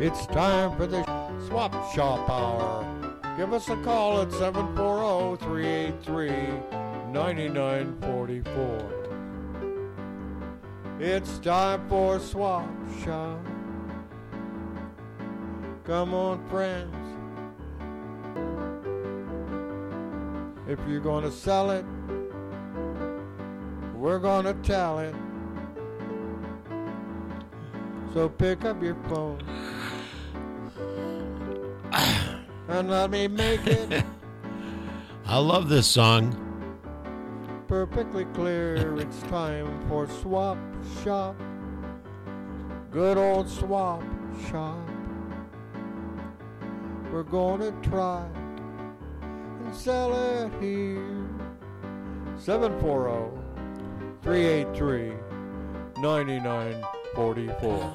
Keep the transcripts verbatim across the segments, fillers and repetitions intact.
It's time for the Swap Shop Hour. Give us a call at seven four zero, three eight three, nine nine four four. It's time for Swap Shop. Come on, friends. If you're gonna sell it, we're gonna tell it. So pick up your phone and let me make it I love this song. perfectly clear. It's time for Swap Shop. Good old Swap Shop. We're gonna try and sell it here. seven four zero, three eight three, nine nine four four.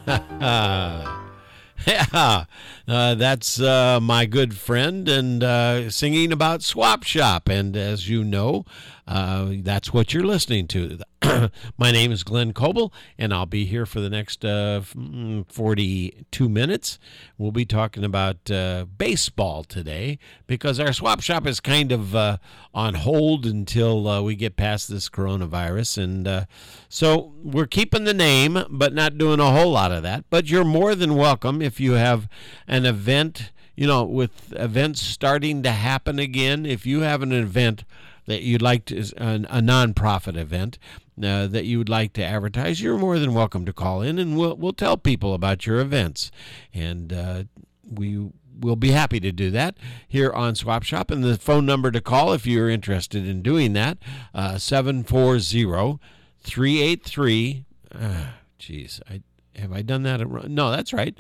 Yeah, uh, that's uh, my good friend and uh, singing about Swap Shop. And as you know, uh, that's what you're listening to. My name is Glenn Coble, and I'll be here for the next uh, forty-two minutes. We'll be talking about uh, baseball today because our Swap Shop is kind of uh, on hold until uh, we get past this coronavirus. And uh, so we're keeping the name, but not doing a whole lot of that. But you're more than welcome if you have an event, you know, with events starting to happen again. If you have an event that you'd like to, a, a nonprofit event uh, that you would like to advertise, you're more than welcome to call in, and we'll we'll tell people about your events, and uh, we will be happy to do that here on Swap Shop. And the phone number to call if you're interested in doing that, uh, seven four zero, three eight three. Geez, I. Have I done that? No, that's right.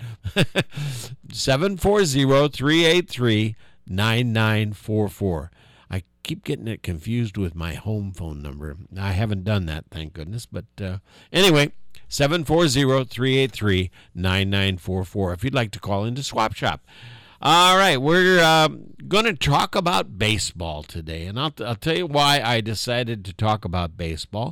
seven four zero, three eight three, nine nine four four. I keep getting it confused with my home phone number. I haven't done that, thank goodness. But uh, anyway, seven four zero, three eight three, nine nine four four if you'd like to call into Swap Shop. All right, we're uh, going to talk about baseball today, and I'll, I'll tell you why I decided to talk about baseball.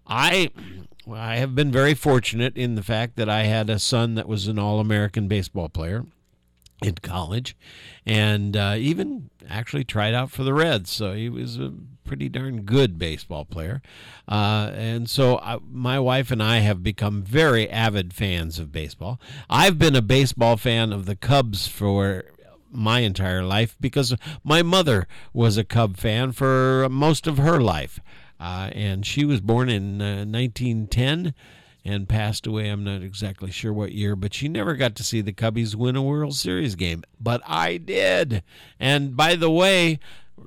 I I have been very fortunate in the fact that I had a son that was an All-American baseball player in college, and uh, even actually tried out for the Reds, so he was a pretty darn good baseball player. Uh, and so I, my wife and I have become very avid fans of baseball. I've been a baseball fan of the Cubs for my entire life because my mother was a Cub fan for most of her life. Uh, and she was born in uh, nineteen ten and passed away. I'm not exactly sure what year, but she never got to see the Cubbies win a World Series game. But I did. And by the way,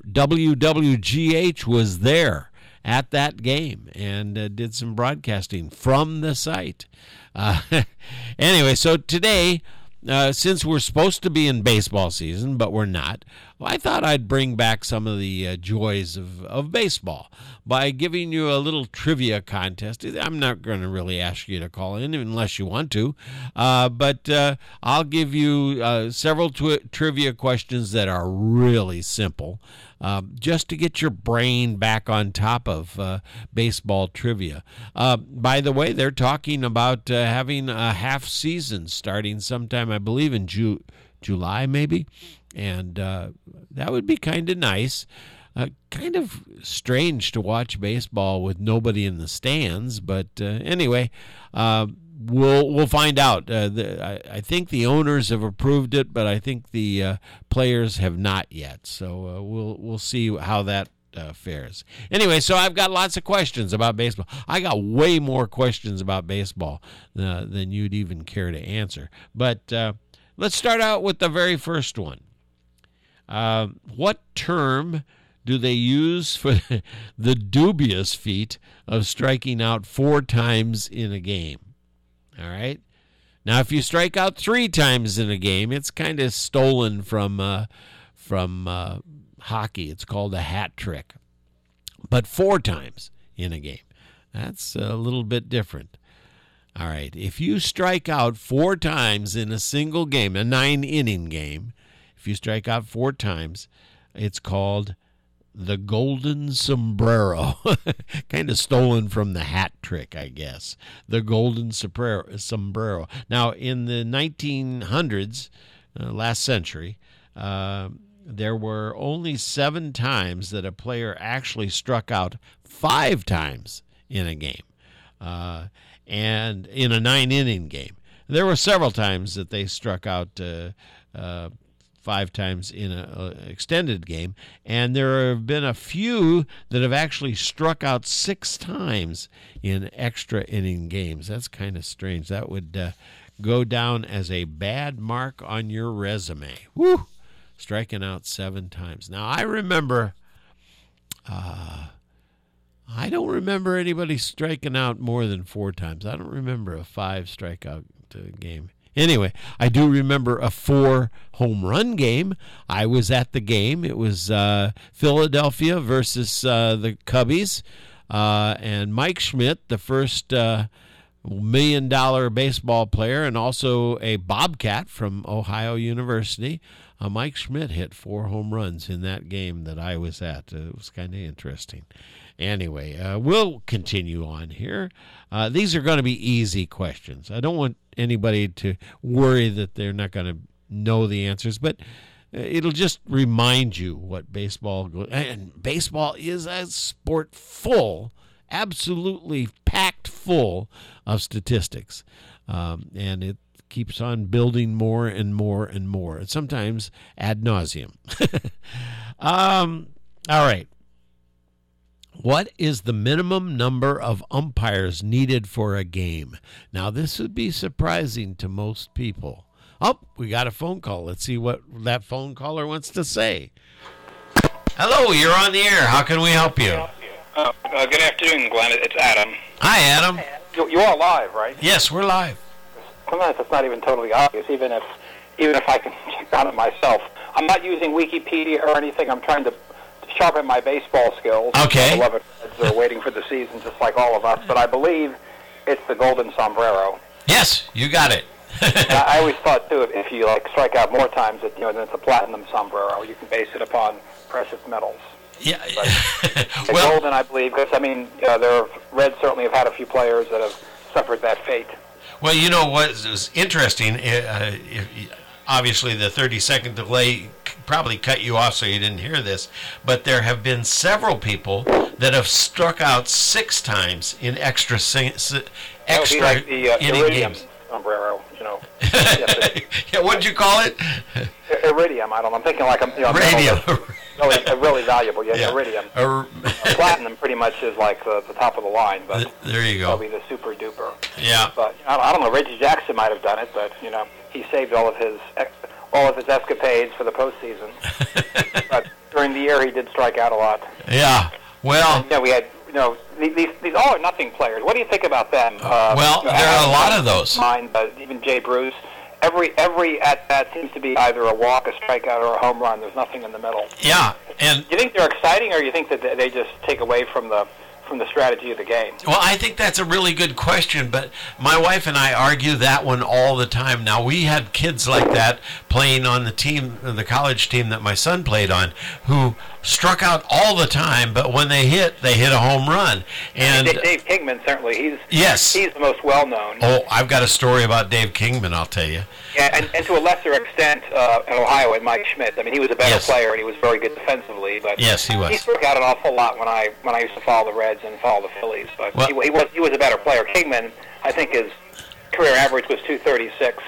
W W G H was there at that game and uh, did some broadcasting from the site. Uh, anyway, so today, uh, since we're supposed to be in baseball season, but we're not, well, I thought I'd bring back some of the uh, joys of, of baseball by giving you a little trivia contest. I'm not going to really ask you to call in unless you want to, uh, but uh, I'll give you uh, several twi- trivia questions that are really simple, uh, just to get your brain back on top of uh, baseball trivia. Uh, by the way, they're talking about uh, having a half season starting sometime, I believe, in Ju- July maybe. And uh, that would be kind of nice. Uh, kind of strange to watch baseball with nobody in the stands, but uh, anyway, uh, we'll we'll find out. Uh, the, I, I think the owners have approved it, but I think the uh, players have not yet. So uh, we'll we'll see how that uh, fares. Anyway, so I've got lots of questions about baseball. I got way more questions about baseball uh, than you'd even care to answer. But uh, let's start out with the very first one. Uh, what term do they use for the dubious feat of striking out four times in a game? All right. Now, if you strike out three times in a game, it's kind of stolen from uh, from uh, hockey. It's called a hat trick. But four times in a game, that's a little bit different. All right. If you strike out four times in a single game, a nine-inning game, if you strike out four times, it's called the golden sombrero. Kind of stolen from the hat trick, I guess. The golden sombrero. Now, in the nineteen hundreds, uh, last century, uh, there were only seven times that a player actually struck out five times in a game, uh, and in a nine-inning game. There were several times that they struck out uh, uh, five times in an extended game, and there have been a few that have actually struck out six times in extra inning games. That's kind of strange. That would uh, go down as a bad mark on your resume. Woo! Striking out seven times. Now, I remember, uh, I don't remember anybody striking out more than four times. I don't remember a five strikeout uh, game. Anyway, I do remember a four home run game. I was at the game. It was uh, Philadelphia versus uh, the Cubbies. Uh, and Mike Schmidt, the first uh, million dollar baseball player and also a Bobcat from Ohio University, Uh, Mike Schmidt hit four home runs in that game that I was at. Uh, it was kind of interesting. Anyway, uh, we'll continue on here. Uh, these are going to be easy questions. I don't want anybody to worry that they're not going to know the answers, but it'll just remind you what baseball goes. And baseball is a sport full, absolutely packed full of statistics, um, and it keeps on building more and more and more, and sometimes ad nauseum. um, all right. What is the minimum number of umpires needed for a game? Now, this would be surprising to most people. Oh, we got a phone call. Let's see what that phone caller wants to say. Hello, you're on the air. How can we help you? Uh, uh, good afternoon, Glenn. It's Adam. Hi, Adam. You, you are live, right? Yes, we're live. Sometimes it's not even totally obvious, even if even if I can check on it myself. I'm not using Wikipedia or anything. I'm trying to sharpen my baseball skills. Okay. Beloved kids are waiting for the season, just like all of us. But I believe it's the golden sombrero. Yes, you got it. I, I always thought too, if, if you like strike out more times, that you know, then it's a platinum sombrero. You can base it upon precious metals. Yeah. But well, golden, I believe, because I mean, uh, there are, Reds certainly have had a few players that have suffered that fate. Well, you know what was interesting, uh, if, obviously the thirty-second delay probably cut you off so you didn't hear this, but there have been several people that have struck out six times in extra sing, extra like the, uh, inning iridium games. Sombrero, you know. Yeah, what'd you call it? Iridium, I don't know. I'm thinking like a you know, Radium. Really, uh, really valuable, yeah, Yeah. iridium. Or, Platinum pretty much is like the, the top of the line, but there you go. probably the super duper. Yeah. But you know, I don't know. Reggie Jackson might have done it, but you know, he saved all of his all of his escapades for the postseason. But during the year, he did strike out a lot. Yeah. Well. And, you know, we had you know these these all or nothing players. What do you think about them? Uh, well, you know, there are a Adam lot of those. Mine, but even Jay Bruce. Every every at bat seems to be either a walk, a strikeout, or a home run. There's nothing in the middle. Yeah, and you think they're exciting, or you think that they just take away from the from the strategy of the game? Well, I think that's a really good question, but my wife and I argue that one all the time. Now, we had kids like that playing on the team, the college team that my son played on, who struck out all the time, but when they hit, they hit a home run. And Dave, Dave Kingman, certainly, he's yes, he's the most well-known. Oh, I've got a story about Dave Kingman, I'll tell you. Yeah, and, and to a lesser extent, uh, in Ohio, and Mike Schmidt. I mean, he was a better Yes. player, and he was very good defensively. But Yes, he was. He struck out an awful lot when I when I used to follow the Reds and follow the Phillies. But Well- he, he was he was a better player. Kingman, I think his career average was two thirty-six,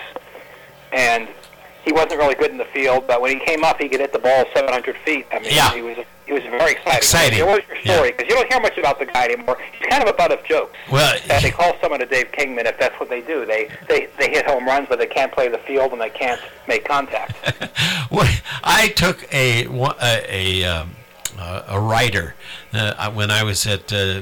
and he wasn't really good in the field. But when he came up, he could hit the ball seven hundred feet. I mean, Yeah. he was he was very exciting. Exciting. What was your story? Because you don't hear much about the guy anymore. He's kind of a butt of jokes. Well, And they call someone a Dave Kingman if that's what they do. They, they they hit home runs, but they can't play the field and they can't make contact. Well, I took a one- a a, um, uh, a writer uh, when I was at uh,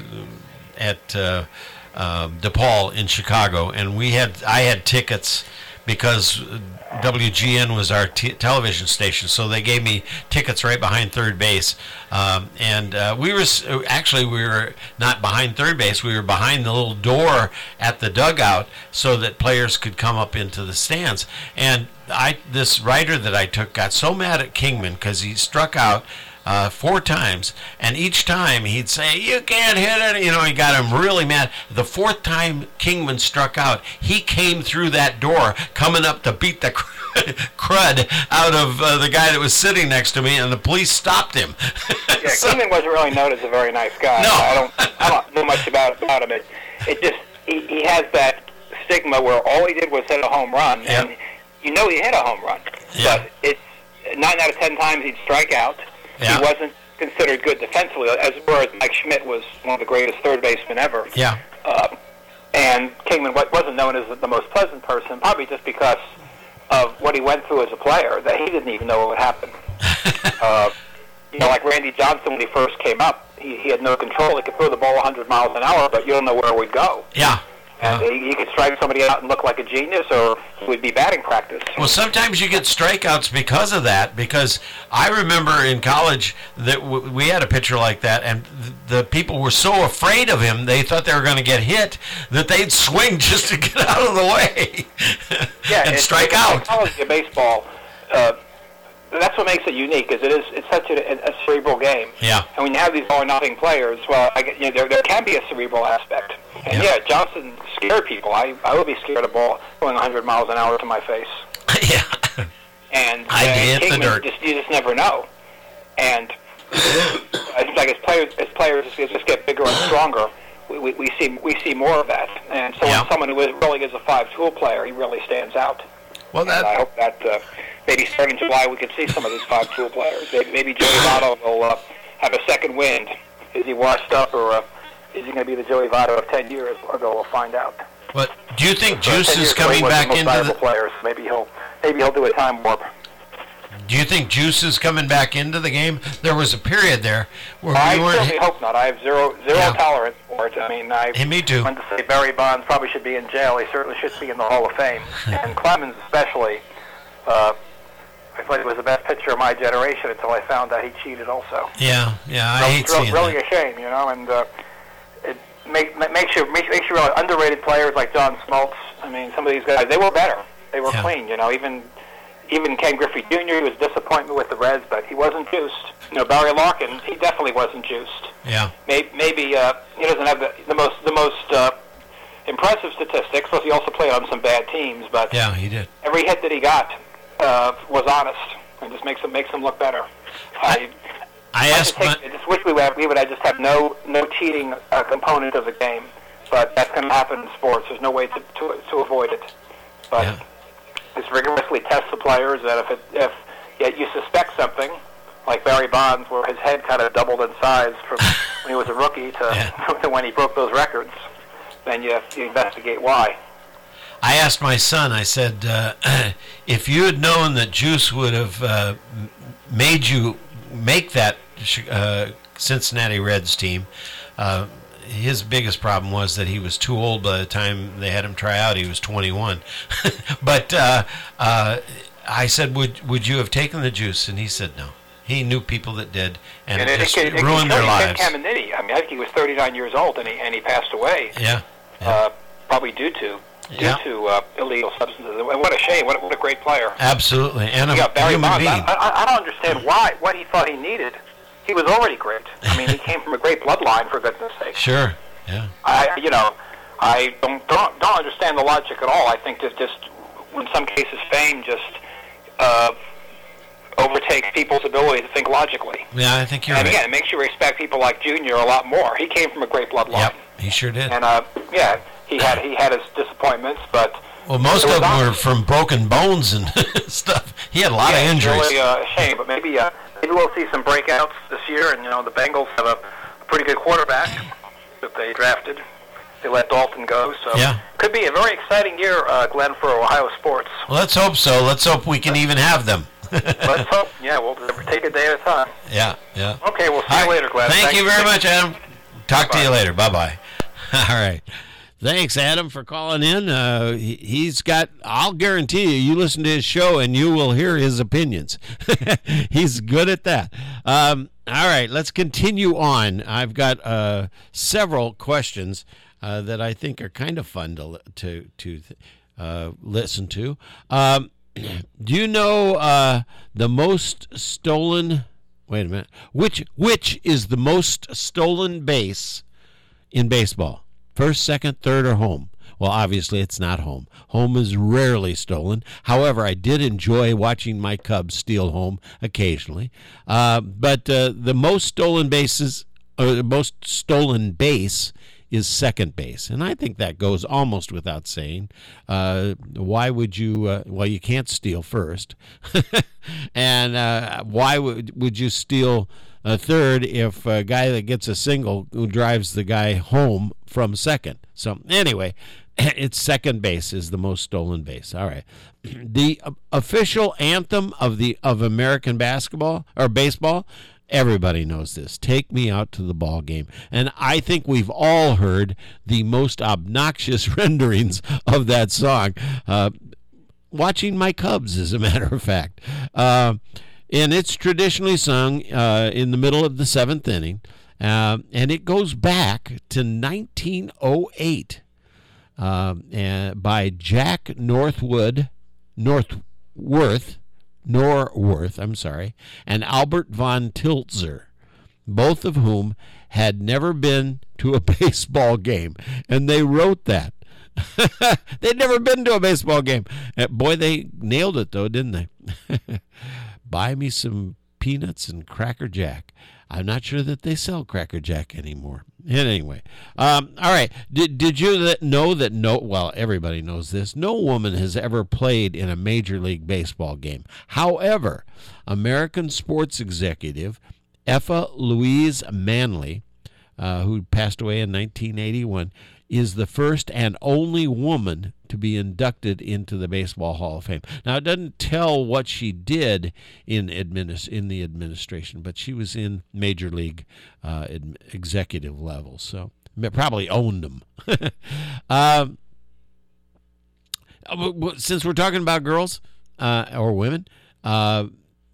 at uh, um, DePaul in Chicago, and we had I had tickets because W G N was our t- television station, so they gave me tickets right behind third base. Um, and uh, we were s- actually we were not behind third base; we were behind the little door at the dugout, so that players could come up into the stands. And I, this writer that I took, got so mad at Kingman because he struck out uh, four times, and each time he'd say, "You can't hit it." You know, he got him really mad. The fourth time Kingman struck out, he came through that door, coming up to beat the crud out of uh, the guy that was sitting next to me, and the police stopped him. Yeah, So- Kingman wasn't really known as a very nice guy. No. I don't, I don't know much about about him. It, it just he, he has that stigma where all he did was hit a home run, Yeah. and you know he hit a home run, Yeah. but it's nine out of ten times he'd strike out. Yeah. He wasn't considered good defensively, as whereas Mike Schmidt was one of the greatest third basemen ever. Yeah. Uh, and Kingman wa- wasn't known as the most pleasant person, probably just because of what he went through as a player, that he didn't even know what would happen. uh, you know, like Randy Johnson when he first came up, he, he had no control. He could throw the ball one hundred miles an hour, but you don't know where it would go. Yeah. And Yeah. he, he could strike somebody out and look like a genius, or he would be batting practice. Well, sometimes you get strikeouts because of that. Because I remember in college that w- we had a pitcher like that, and th- the people were so afraid of him, they thought they were going to get hit, that they'd swing just to get out of the way Yeah, and it's- strike it's out. Psychology of baseball. Uh, that's what makes it unique, is it is it's such a, a cerebral game. Yeah. And when you have these all or nothing players, well, I get, you know, there, there can be a cerebral aspect. And Yeah. yeah, Johnson scared people. I I would be scared of ball going one hundred miles an hour to my face. Yeah. And I'd uh, hit the Kingman, dirt. Just, you just never know. And I think like as players as players just, just get bigger and stronger, we, we, we see we see more of that. And so Yeah. when someone who is, really is a five-tool player, he really stands out. Well, And I that hope that uh, maybe starting July we could see some of these five-tool players. Maybe, maybe Joey Votto will uh, have a second wind. Is he washed up, or uh, is he going to be the Joey Votto of ten years ago? We'll find out. But do you think Uh, Juice ten is years ago, coming he was back the most into valuable the? players. Maybe he'll maybe he'll do a time warp. Do you think Juice is coming back into the game? There was a period there where I we weren't. certainly hope not. I have zero zero Yeah. tolerance for it. I mean, I Hey, me too. went to say Barry Bonds probably should be in jail. He certainly should be in the Hall of Fame. And Clemens especially. Uh, I thought he was the best pitcher of my generation until I found out he cheated also. Yeah, yeah, I So hate it's real- seeing really that. a shame, you know, and uh, it make, ma- makes you makes, makes you realize underrated players like John Smoltz. I mean, some of these guys, they were better. They were Yeah. clean, you know. Even even Ken Griffey Junior, he was a disappointment with the Reds, but he wasn't juiced. You know, Barry Larkin, he definitely wasn't juiced. Yeah, Maybe, maybe uh, he doesn't have the, the most the most uh, impressive statistics, because he also played on some bad teams. But yeah, he did. every hit that he got uh, was honest, and just makes him makes him look better. I, I I asked just, my. think, I just wish we would have, we would have just have no no cheating uh, component of the game, but that's going to happen in sports. There's no way to to, to avoid it. But Yeah. just rigorously test the players that if it, if yet you suspect something, like Barry Bonds, where his head kind of doubled in size from when he was a rookie to, Yeah. to when he broke those records, then you, you investigate why. I asked my son, I said, uh, if you had known that Juice would have uh, m- made you make that uh, Cincinnati Reds team, uh, his biggest problem was that he was too old by the time they had him try out. He was twenty-one. But uh, uh, I said, would would you have taken the Juice? And he said no. He knew people that did, and, And it, it, just it, it, ruined it, their Ken lives. Caminiti, I mean, I think he was thirty-nine years old, and he and he passed away. Yeah. Yeah. Uh, probably due to due Yeah. to uh, illegal substances. And what a shame! What a, what a great player! Absolutely. And a You got Barry human Bonds. being. I, I, I don't understand why what he thought he needed. He was already great. I mean, he came from a great bloodline, for goodness sake. Sure. Yeah. I, you know, I don't don't, don't understand the logic at all. I think that just in some cases, fame just uh, overtakes people's ability to think logically. Yeah, I think you're And right. again, it makes you respect people like Junior a lot more. He came from a great bloodline. Yep, he sure did. And uh, yeah, he had he had his disappointments, but Well, most it was of them were honest. from broken bones and stuff. He had a lot yeah, of it's injuries. really uh, a shame, but maybe uh, maybe we'll see some breakouts this year. And you know, the Bengals have a pretty good quarterback that they drafted. They let Dalton go, so Yeah. could be a very exciting year, uh, Glenn, for Ohio sports. Well, let's hope so. Let's hope we can even have them. Let's hope. Yeah, we'll take a day at a time. Yeah, yeah. Okay, we'll see All you right. later, Glenn. Thank Thanks. you very much, Adam. Talk to Bye-bye. you later. Bye-bye. All right. Thanks, Adam, for calling in. Uh, he, he's got, I'll guarantee you, you listen to his show and you will hear his opinions. He's good at that. Um, all right, let's continue on. I've got uh, several questions uh, that I think are kind of fun to to to uh, listen to. Um, do you know uh, the most stolen Wait a minute. Which which is the most stolen base in baseball? First, second, third, or home? Well, obviously it's not home. Home is rarely stolen. However, I did enjoy watching my Cubs steal home occasionally. Uh, but uh, the most stolen bases, or the most stolen base, is second base, and I think that goes almost without saying. Uh, why would you? Uh, well, you can't steal first, and uh, why would would you steal a third if a guy that gets a single who drives the guy home from second? So anyway, it's second base is the most stolen base. All right, the official anthem of the of American basketball or baseball. Everybody knows this. Take me out to the ball game. And I think we've all heard the most obnoxious renderings of that song. Uh, watching my Cubs, as a matter of fact. Uh, and it's traditionally sung uh, in the middle of the seventh inning. Uh, and it goes back to nineteen oh eight uh, and by Jack Northwood, Northworth, Norworth, I'm sorry, and Albert von Tiltzer, both of whom had never been to a baseball game, and they wrote that. They'd never been to a baseball game. Uh, boy, they nailed it, though, didn't they? Buy me some peanuts and Cracker Jack. I'm not sure that they sell Cracker Jack anymore. Anyway, um, all right. Did did you that know that no? Well, everybody knows this. No woman has ever played in a Major League Baseball game. However, American sports executive Effa Louise Manley, uh, who passed away in nineteen eighty-one, is the first and only woman to be inducted into the Baseball Hall of Fame. Now, it doesn't tell what she did in administ- in the administration, but she was in Major League uh, ed- executive levels, so probably owned them. um, since we're talking about girls uh, or women, uh,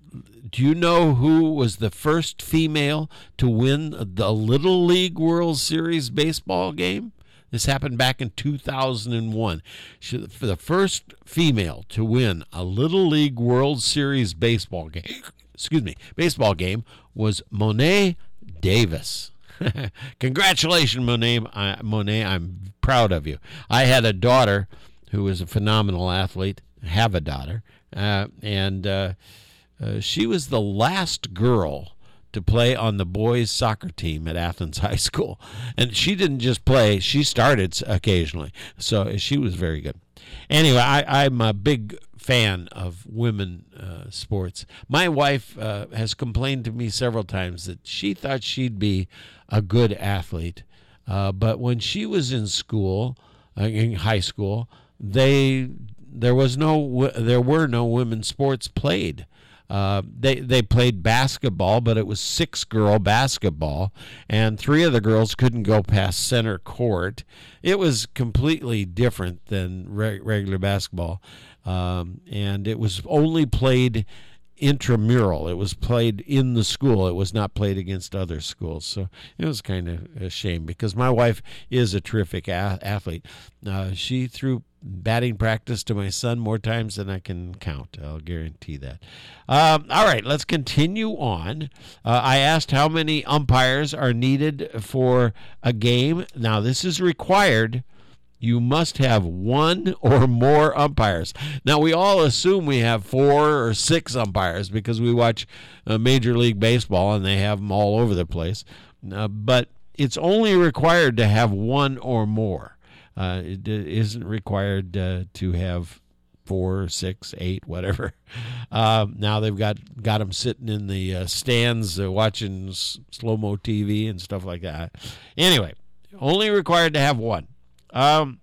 do you know who was the first female to win the Little League World Series baseball game? This happened back in two thousand one. She, for the first female to win a Little League World Series baseball game, excuse me, baseball game was Monet Davis. Congratulations, Monet. I, Monet, I'm proud of you. I had a daughter who was a phenomenal athlete. Have a daughter, uh, and uh, uh, she was the last girl to play on the boys' soccer team at Athens High School. And she didn't just play, she started occasionally. So she was very good. Anyway, I, I'm a big fan of women uh, sports. My wife uh, has complained to me several times that she thought she'd be a good athlete. Uh, but when she was in school, uh, in high school, they there was no there were no women's sports played. Uh, they they played basketball, but it was six-girl basketball, and three of the girls couldn't go past center court. It was completely different than re- regular basketball, um, and it was only played intramural. It was played in the school. It was not played against other schools. So it was kind of a shame because my wife is a terrific a- athlete. Uh, she threw batting practice to my son more times than I can count. I'll guarantee that. Um, all right, let's continue on. Uh, I asked how many umpires are needed for a game. Now, this is required. You must have one or more umpires. Now, we all assume we have four or six umpires because we watch uh, Major League Baseball and they have them all over the place. Uh, but it's only required to have one or more. Uh, it isn't required uh, to have four, six, eight, whatever. Uh, now they've got, got them sitting in the uh, stands uh, watching s- slow-mo T V and stuff like that. Anyway, only required to have one. Um,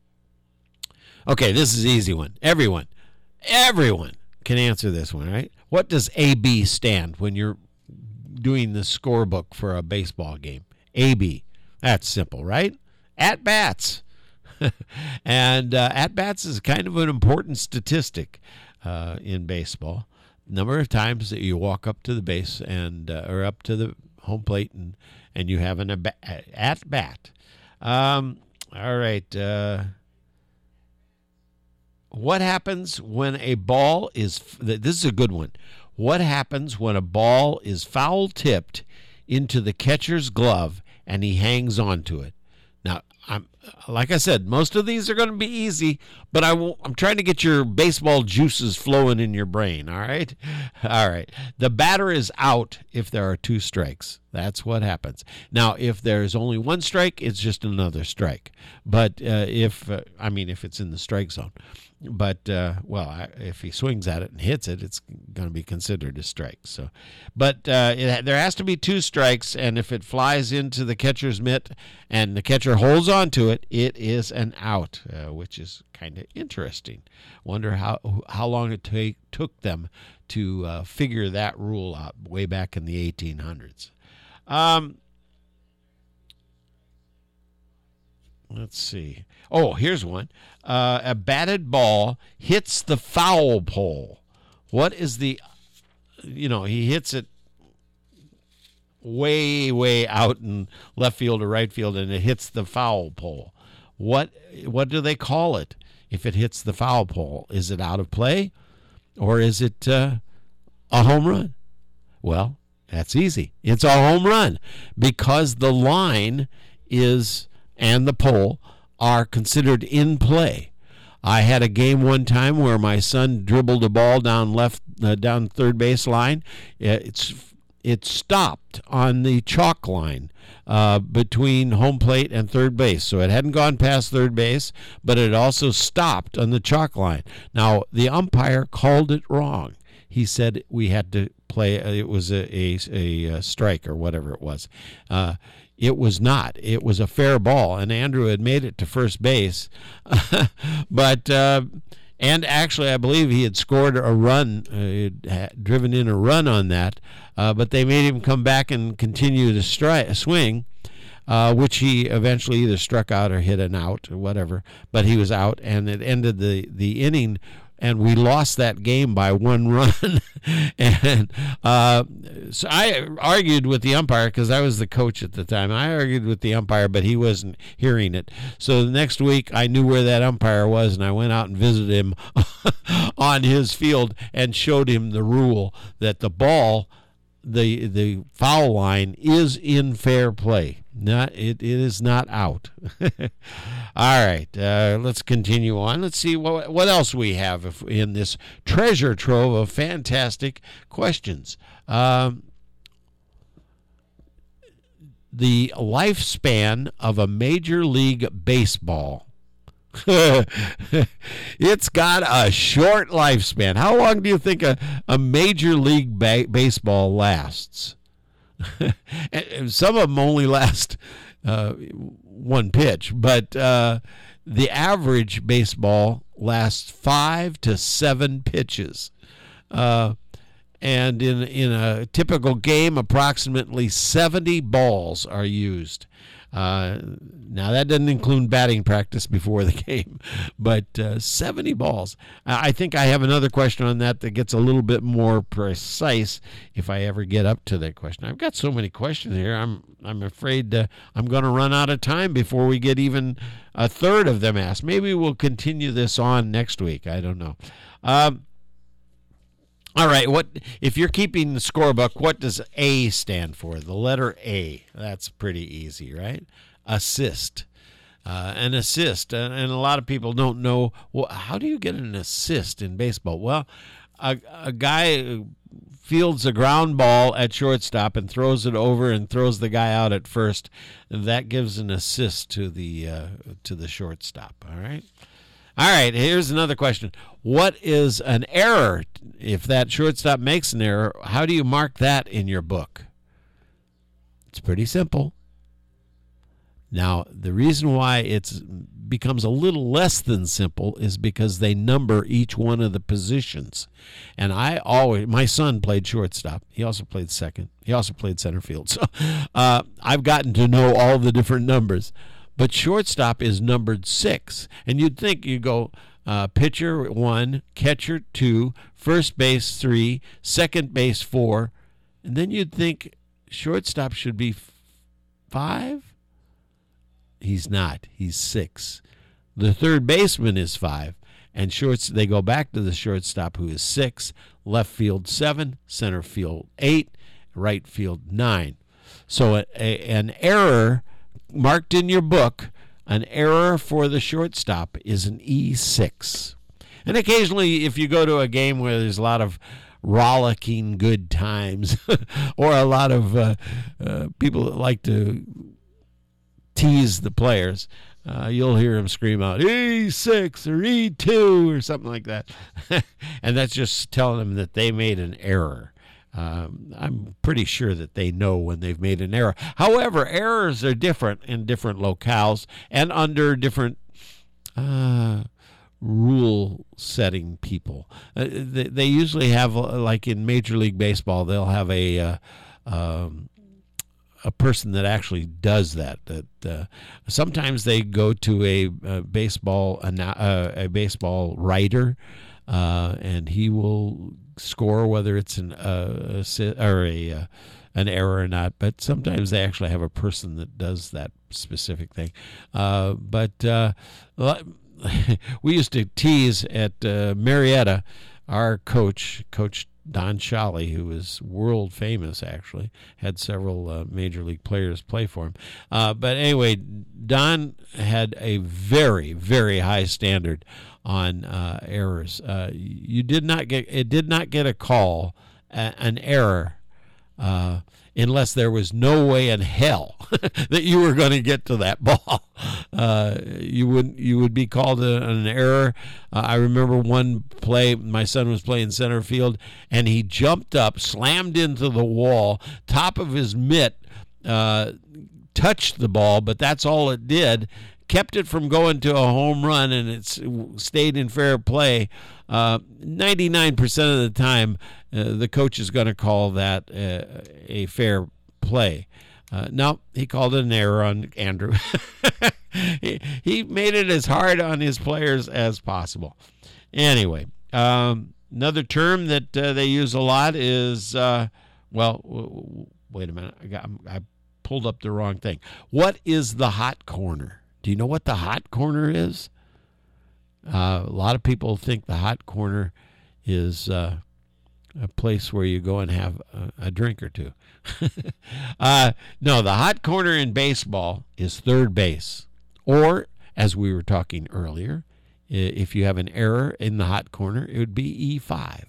okay, this is an easy one. Everyone, everyone can answer this one, right? What does A B stand when you're doing the scorebook for a baseball game? A B. That's simple, right? At bats. and uh, at bats is kind of an important statistic uh, in baseball. Number of times that you walk up to the base and uh, or up to the home plate and, and you have an ab- at bat. Um, all right. Uh, what happens when a ball is? This is a good one. What happens when a ball is foul tipped into the catcher's glove and he hangs on to it? Now, I'm like I said, most of these are going to be easy, but I will, I'm trying to get your baseball juices flowing in your brain, all right? All right. The batter is out if there are two strikes. That's what happens. Now, if there's only one strike, it's just another strike. But uh, if, uh, I mean, if it's in the strike zone. But, uh, well, I, if he swings at it and hits it, it's going to be considered a strike. So, But uh, it, there has to be two strikes, and if it flies into the catcher's mitt and the catcher holds on to it, it is an out, uh, which is kind of interesting. Wonder how how long it take, took them to uh, figure that rule out way back in the eighteen hundreds. Um, let's see. Oh, here's one. Uh, a batted ball hits the foul pole. What is the, you know, he hits it way, way out in left field or right field, and it hits the foul pole. What what do they call it if it hits the foul pole? Is it out of play, or is it uh, a home run? Well, that's easy. It's a home run because the line is and the pole are considered in play. I had a game one time where my son dribbled a ball down left uh, down third base line. It's it stopped on the chalk line uh, between home plate and third base. So it hadn't gone past third base, but it also stopped on the chalk line. Now, the umpire called it wrong. He said we had to play, uh, it was a, a, a, a strike or whatever it was. Uh, it was not. It was a fair ball, and Andrew had made it to first base. but... Uh, And actually, I believe he had scored a run, uh, had driven in a run on that, uh, but they made him come back and continue to stri- swing, uh, which he eventually either struck out or hit an out or whatever. But he was out, and it ended the, the inning, and we lost that game by one run. and uh, so I argued with the umpire because I was the coach at the time. I argued with the umpire, but he wasn't hearing it. So the next week, I knew where that umpire was, and I went out and visited him on his field and showed him the rule that the ball, the the foul line, is in fair play. Not it, it is not out. All right, uh, let's continue on. Let's see what what else we have if, in this treasure trove of fantastic questions. Um, the lifespan of a Major League Baseball. It's got a short lifespan. How long do you think a, a Major League ba- Baseball lasts? And some of them only last uh, one pitch, but uh, the average baseball lasts five to seven pitches. Uh, and in in a typical game, approximately seventy balls are used. Uh, now, that doesn't include batting practice before the game, but uh, seventy balls. I think I have another question on that that gets a little bit more precise if I ever get up to that question. I've got so many questions here, I'm I'm afraid uh, I'm going to run out of time before we get even a third of them asked. Maybe we'll continue this on next week. I don't know. Um, All right, what if you're keeping the scorebook, what does A stand for? The letter A. That's pretty easy, right? Assist. Uh, an assist. Uh, and a lot of people don't know, well, how do you get an assist in baseball? Well, a, a guy fields a ground ball at shortstop and throws it over and throws the guy out at first. And that gives an assist to the uh, to the shortstop, all right? All right, here's another question. What is an error? If that shortstop makes an error, how do you mark that in your book? It's pretty simple. Now, the reason why it becomes a little less than simple is because they number each one of the positions. And I always, my son played shortstop. He also played second. He also played center field. So uh, I've gotten to know all the different numbers. But shortstop is numbered six. And you'd think you go uh, pitcher one, catcher two, first base three, second base four. And then you'd think shortstop should be f- five. He's not. He's six. The third baseman is five. And shorts, they go back to the shortstop who is six. left field seven, center field eight, right field nine. So a, a, an error marked in your book, an error for the shortstop is an E six. And occasionally, if you go to a game where there's a lot of rollicking good times or a lot of uh, uh, people that like to tease the players, uh, you'll hear them scream out E six or E two or something like that. And that's just telling them that they made an error. Um, I'm pretty sure that they know when they've made an error. However, errors are different in different locales and under different uh, rule-setting people. Uh, they, they usually have, like in Major League Baseball, they'll have a uh, um, a person that actually does that. That uh, sometimes they go to a, a baseball uh, a baseball writer, uh, and he will score whether it's an uh, a, or a uh, an error or not. But sometimes they actually have a person that does that specific thing. Uh, but uh, we used to tease at uh, Marietta, our coach, Coach Don Shally, who was world famous, actually, had several uh, major league players play for him. Uh, but anyway, Don had a very, very high standard on uh, errors. Uh, you did not get it did not get a call, a, an error, uh, unless there was no way in hell that you were going to get to that ball. Uh, you would you would be called a, an error. Uh, I remember one play, my son was playing center field, and he jumped up, slammed into the wall, top of his mitt, uh, touched the ball, but that's all it did. Kept it from going to a home run, and it stayed in fair play. Uh, ninety-nine percent of the time, uh, the coach is going to call that uh, a fair play. Uh, no, he called it an error on Andrew. he, he made it as hard on his players as possible. Anyway, um, another term that uh, they use a lot is, uh, well, w- w- wait a minute. I, got, I pulled up the wrong thing. What is the hot corner? Do you know what the hot corner is? Uh, a lot of people think the hot corner is uh, a place where you go and have a, a drink or two. uh, no, the hot corner in baseball is third base. Or, as we were talking earlier, if you have an error in the hot corner, it would be E five.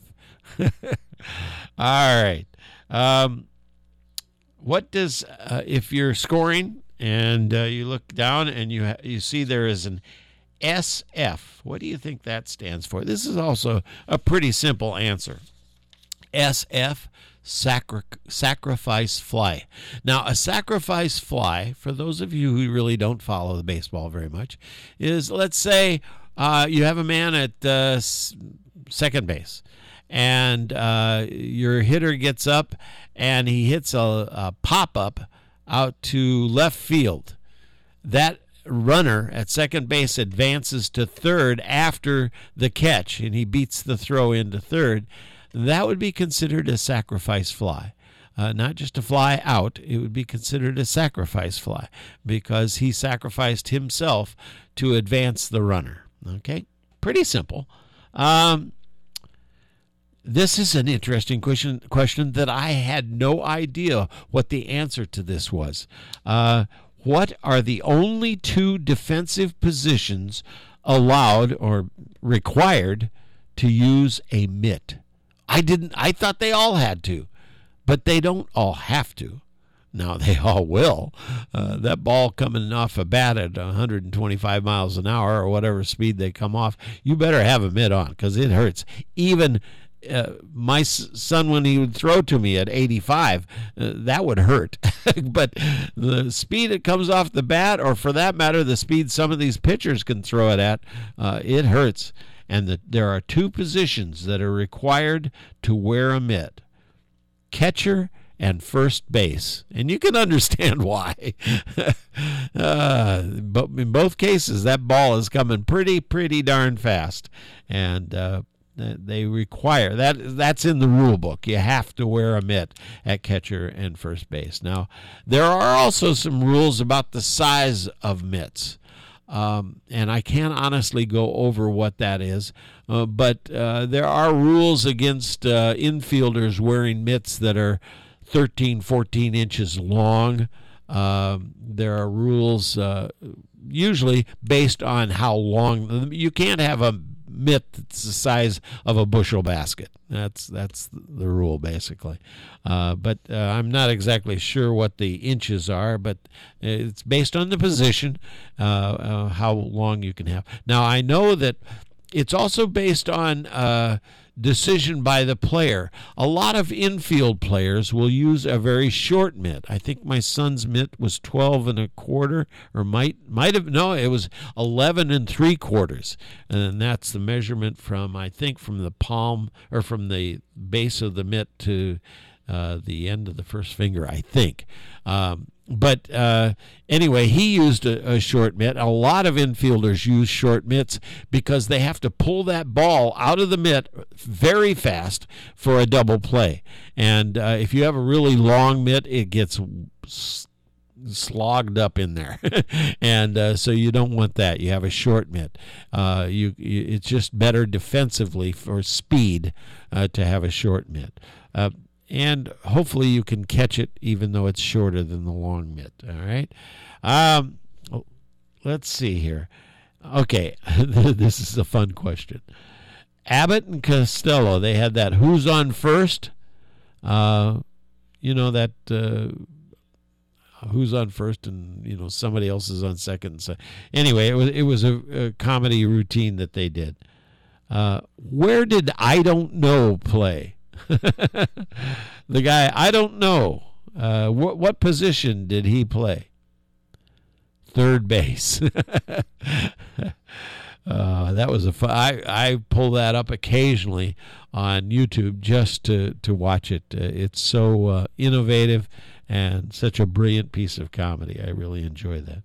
All right. Um, what does, uh, if you're scoring, and uh, you look down and you ha- you see there is an S F. What do you think that stands for? This is also a pretty simple answer. S F, sacri- sacrifice fly. Now, a sacrifice fly, for those of you who really don't follow the baseball very much, is, let's say uh, you have a man at uh, s- second base, and uh, your hitter gets up and he hits a, a pop-up out to left field. That runner at second base advances to third after the catch, and he beats the throw into third. That would be considered a sacrifice fly. Uh, not just a fly out, it would be considered a sacrifice fly because he sacrificed himself to advance the runner. Okay? Pretty simple. Um, This is an interesting question question that I had no idea what the answer to this was. Uh, what are the only two defensive positions allowed or required to use a mitt? I didn't. I thought they all had to, but they don't all have to. Now, they all will. Uh, that ball coming off a bat at one hundred twenty-five miles an hour or whatever speed they come off, you better have a mitt on because it hurts. Even Uh, my son, when he would throw to me at eighty-five, uh, that would hurt. But the speed it comes off the bat, or for that matter, the speed some of these pitchers can throw it at, uh, it hurts. And the, there are two positions that are required to wear a mitt: catcher and first base. And you can understand why. uh, but in both cases, that ball is coming pretty, pretty darn fast. And uh, they require that. That's in the rule book. You have to wear a mitt at catcher and first base. Now, there are also some rules about the size of mitts. Um, and I can't honestly go over what that is, uh, but uh, there are rules against uh, infielders wearing mitts that are thirteen, fourteen inches long. Uh, there are rules uh, usually based on how long. You can't have a mitt that's the size of a bushel basket. That's that's the rule, basically. Uh, but uh, I'm not exactly sure what the inches are, but it's based on the position, uh, uh, how long you can have. Now, I know that it's also based on uh, decision by the player. A lot of infield players will use a very short mitt. I think my son's mitt was twelve and a quarter, or might might have no, it was eleven and three quarters, and that's the measurement from I think from the palm or from the base of the mitt to uh, the end of the first finger. I think. Um, But uh, anyway, he used a, a short mitt. A lot of infielders use short mitts because they have to pull that ball out of the mitt very fast for a double play. And uh, if you have a really long mitt, it gets s- slogged up in there. and uh, so you don't want that. You have a short mitt. Uh, you, you, it's just better defensively for speed uh, to have a short mitt. Uh, And hopefully you can catch it even though it's shorter than the long mitt. All right. Um, let's see here. Okay. This is a fun question. Abbott and Costello, they had that who's on first. Uh, you know, that uh, who's on first and, you know, somebody else is on second. So anyway, it was, it was a, a comedy routine that they did. Uh, where did I Don't Know play? The guy, I don't know. Uh, what what position did he play? Third base. uh, that was a fun. I I pull that up occasionally on YouTube just to to watch it. Uh, it's so uh, innovative and such a brilliant piece of comedy. I really enjoy that.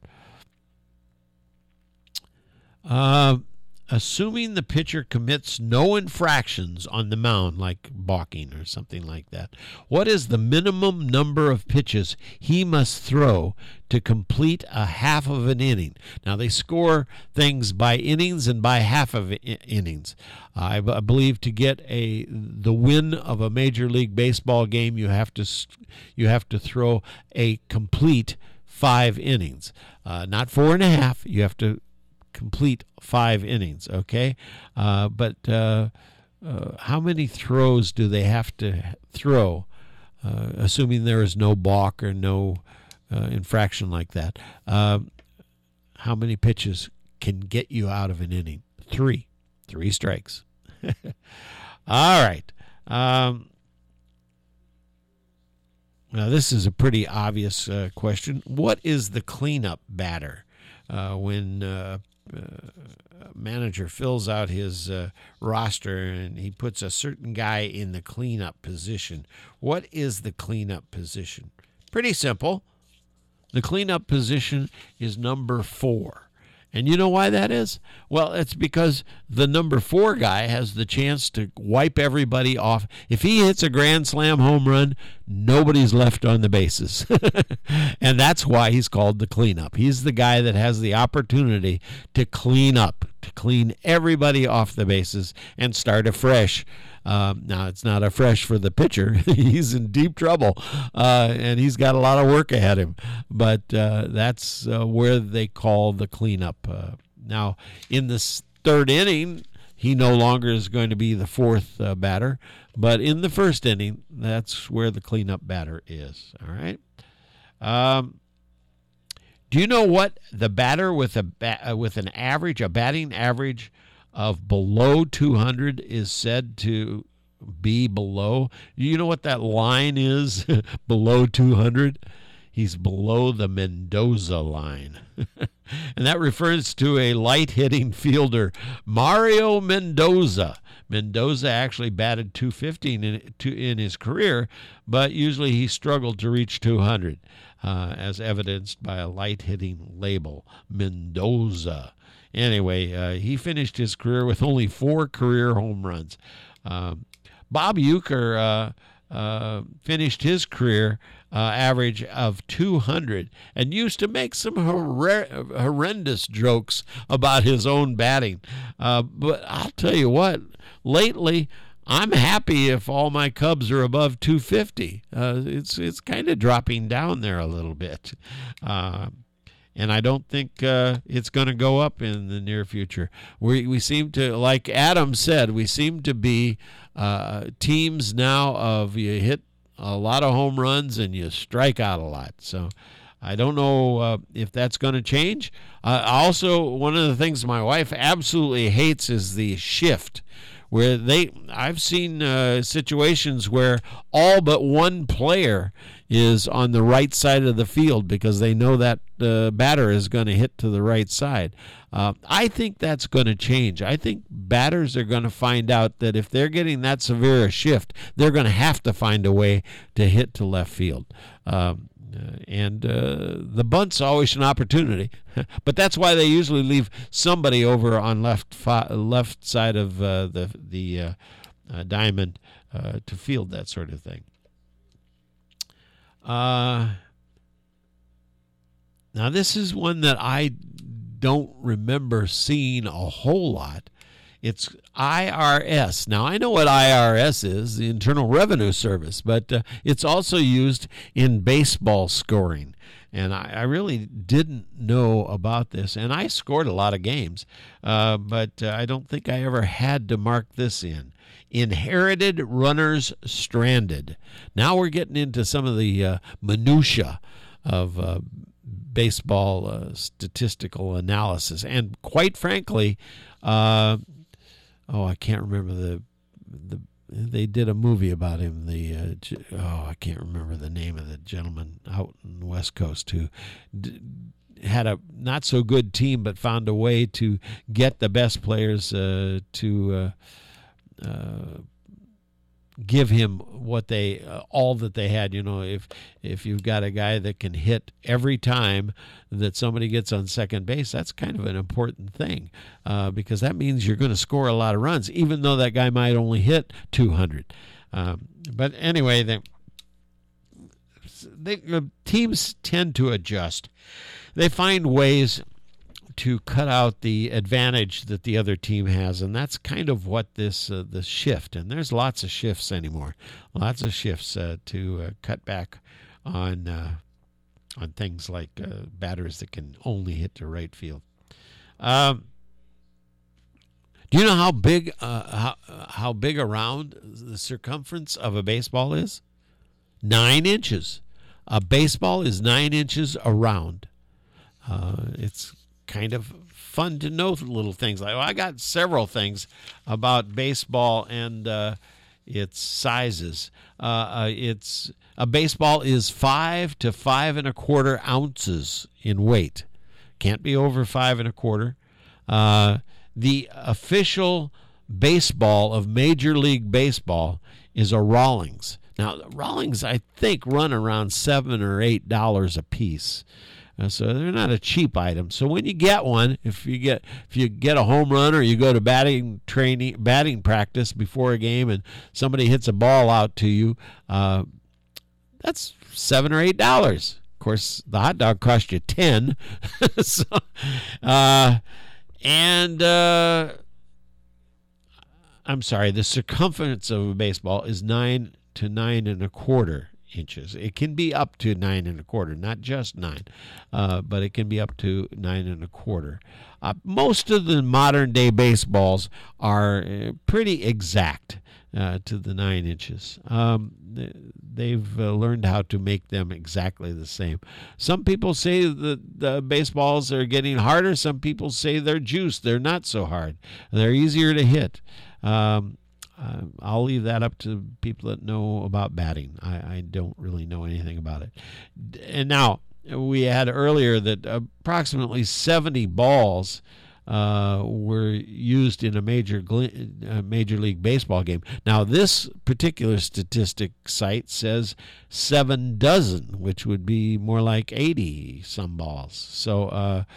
Um. Assuming the pitcher commits no infractions on the mound, like balking or something like that, what is the minimum number of pitches he must throw to complete a half of an inning? Now, they score things by innings and by half of I- innings. I, b- I believe to get a the win of a Major League Baseball game, you have to you have to throw a complete five innings, uh, not four and a half. You have to complete five innings, okay? Uh, but uh, uh, how many throws do they have to throw, uh, assuming there is no balk or no uh, infraction like that? Uh, how many pitches can get you out of an inning? Three. Three strikes. All right. Um, now, this is a pretty obvious uh, question. What is the cleanup batter? Uh, when uh, uh, manager fills out his uh, roster and he puts a certain guy in the cleanup position. What is the cleanup position? Pretty simple. The cleanup position is number four. And you know why that is? Well, it's because the number four guy has the chance to wipe everybody off. If he hits a grand slam home run, nobody's left on the bases. And that's why he's called the cleanup. He's the guy that has the opportunity to clean up, to clean everybody off the bases and start afresh. Um, now, it's not a fresh for the pitcher. He's in deep trouble, uh, and he's got a lot of work ahead of him. But uh, that's uh, where they call the cleanup. Uh, now, in this third inning, he no longer is going to be the fourth uh, batter. But in the first inning, that's where the cleanup batter is. All right. Um, do you know what the batter with a ba- uh, with an average, a batting average of below two hundred is said to be below? You know what that line is? Below two hundred? He's below the Mendoza line. And that refers to a light-hitting fielder, Mario Mendoza. Mendoza actually batted two fifteen in, in his career, but usually he struggled to reach two hundred, uh, as evidenced by a light-hitting label, Mendoza. Anyway, uh, he finished his career with only four career home runs. Um, Bob Uecker uh, uh, finished his career uh, average of two hundred, and used to make some horre- horrendous jokes about his own batting. Uh, but I'll tell you what, lately, I'm happy if all my Cubs are above two fifty. Uh, it's it's kind of dropping down there a little bit. Uh, and I don't think uh, it's going to go up in the near future. We we seem to, like Adam said, we seem to be uh, teams now of you hit a lot of home runs and you strike out a lot. So I don't know uh, if that's going to change. Uh, also, one of the things my wife absolutely hates is the shift, where they I've seen uh, situations where all but one player is on the right side of the field because they know that uh, batter is going to hit to the right side. Uh, I think that's going to change. I think batters are going to find out that if they're getting that severe a shift, they're going to have to find a way to hit to left field. Um, Uh, and uh, the bunt's always an opportunity, but that's why they usually leave somebody over on left fi- left side of uh, the the uh, uh, diamond uh, to field that sort of thing. Uh, now this is one that I don't remember seeing a whole lot. It's I R S. Now, I know what I R S is, the Internal Revenue Service, but uh, it's also used in baseball scoring. And I, I really didn't know about this. And I scored a lot of games, uh, but uh, I don't think I ever had to mark this in. Inherited runners stranded. Now we're getting into some of the uh, minutia of uh, baseball uh, statistical analysis. And quite frankly, uh, Oh, I can't remember the the. They did a movie about him. The uh, oh, I can't remember the name of the gentleman out in the West Coast who d- had a not so good team, but found a way to get the best players uh, to uh, uh, give him what they uh, all that they had. You know, if if you've got a guy that can hit every time that somebody gets on second base, that's kind of an important thing uh, because that means you're going to score a lot of runs, even though that guy might only hit two hundred. Um, but anyway, they, they uh, teams tend to adjust. They find ways to cut out the advantage that the other team has, and that's kind of what this uh, this shift. And there's lots of shifts anymore, lots of shifts uh, to uh, cut back on uh, on things like uh, batters that can only hit to right field. Um, do you know how big uh, how how big around the circumference of a baseball is? Nine inches. A baseball is nine inches around. Uh, it's kind of fun to know little things like, well, I got several things about baseball and uh, its sizes. Uh, uh, it's a baseball is five to five and a quarter ounces in weight. Can't be over five and a quarter. Uh, the official baseball of Major League Baseball is a Rawlings. Now, the Rawlings, I think, run around seven or eight dollars a piece. Uh, so they're not a cheap item. So when you get one, if you get if you get a home run or you go to batting training, batting practice before a game, and somebody hits a ball out to you, uh, that's seven or eight dollars. Of course, the hot dog cost you ten. so, uh, and uh, I'm sorry, the circumference of a baseball is nine to nine and a quarter inches. It can be up to nine and a quarter, not just nine, uh, but it can be up to nine and a quarter. Uh, most of the modern day baseballs are uh, pretty exact uh, to the nine inches. Um, they've uh, learned how to make them exactly the same. Some people say that the baseballs are getting harder. Some people say they're juiced. They're not so hard. They're easier to hit. Um, Uh, I'll leave that up to people that know about batting. I, I don't really know anything about it. And now, we had earlier that approximately seventy balls uh, were used in a major uh, major league baseball game. Now, this particular statistic site says seven dozen, which would be more like eighty some balls. So, uh,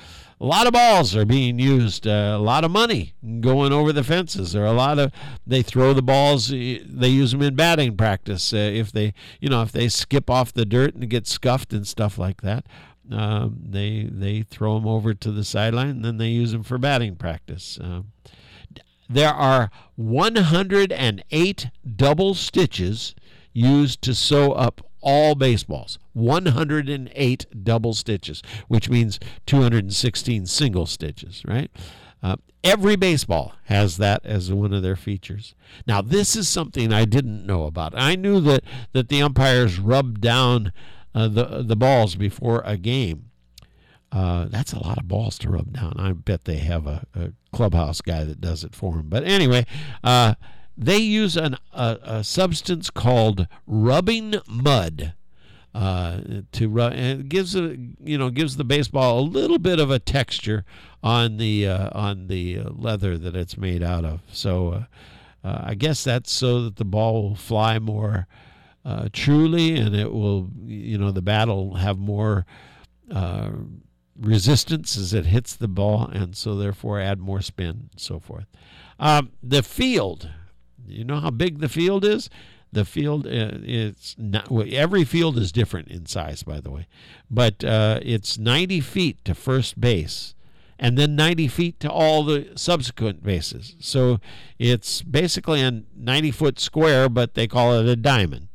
a lot of balls are being used, uh, a lot of money going over the fences. There are a lot of, they throw the balls, they use them in batting practice. Uh, if they, you know, if they skip off the dirt and get scuffed and stuff like that, um, they they throw them over to the sideline, and then they use them for batting practice. Um, there are one hundred eight double stitches used to sew up all baseballs. one hundred eight double stitches, which means two hundred sixteen single stitches, right? Uh, every baseball has that as one of their features. Now, this is something I didn't know about. I knew that, that the umpires rubbed down uh, the, the balls before a game. Uh, that's a lot of balls to rub down. I bet they have a, a clubhouse guy that does it for them. But anyway, uh, they use an, a, a substance called rubbing mud uh, to rub, and it gives a, you know gives the baseball a little bit of a texture on the uh, on the leather that it's made out of. So uh, uh, I guess that's so that the ball will fly more uh, truly, and it will, you know, the bat will have more uh, resistance as it hits the ball, and so therefore add more spin and so forth. Um, the field. You know how big the field is? The field, uh, it's not, well, every field is different in size, by the way, but uh, it's ninety feet to first base, and then ninety feet to all the subsequent bases. So it's basically a ninety-foot square, but they call it a diamond.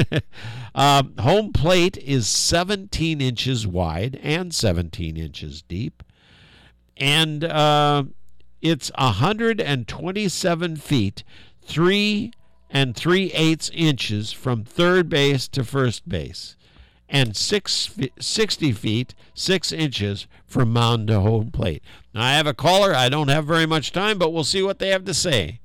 um, home plate is seventeen inches wide and seventeen inches deep, and uh, it's one hundred twenty-seven feet, three and three-eighths inches from third base to first base, and six, sixty feet, six inches from mound to home plate. Now, I have a caller. I don't have very much time, but we'll see what they have to say.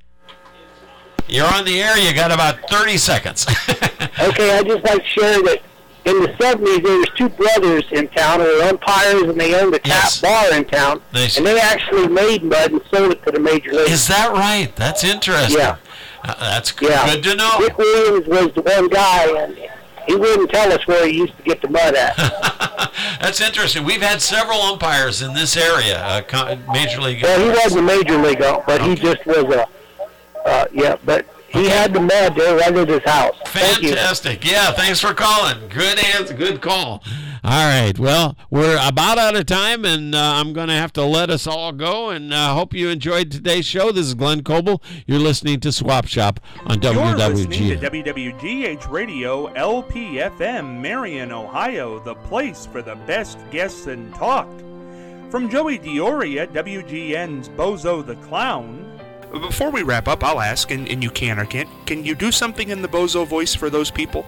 You're on the air. You got about thirty seconds. Okay, I'd just like to share that in the seventies, there was two brothers in town who were umpires, and they owned a tap Yes. bar in town, Nice. and they actually made mud and sold it to the major leagues. Is that right? That's interesting. Yeah. Uh, that's good, Yeah. good to know. Dick Williams was the one guy, and he wouldn't tell us where he used to get the mud at. That's interesting. We've had several umpires in this area, uh, co- Major League. Well, he wasn't a major league, but he Okay. just was a, uh, yeah, but he had the mud there right at his house. Thank you. Fantastic. Yeah, thanks for calling. Good answer. Good call. All right. Well, we're about out of time, and uh, I'm going to have to let us all go, and I uh, hope you enjoyed today's show. This is Glenn Coble. You're listening to Swap Shop on W You're W G. listening to W W G H Radio, L P F M, Marion, Ohio, the place for the best guests and talk. From Joey Dioria, W G N's Bozo the Clown. Before we wrap up, I'll ask, and, and you can or can't, can you do something in the Bozo voice for those people?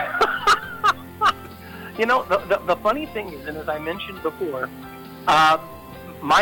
You know, the, the, the funny thing is, and as I mentioned before, uh,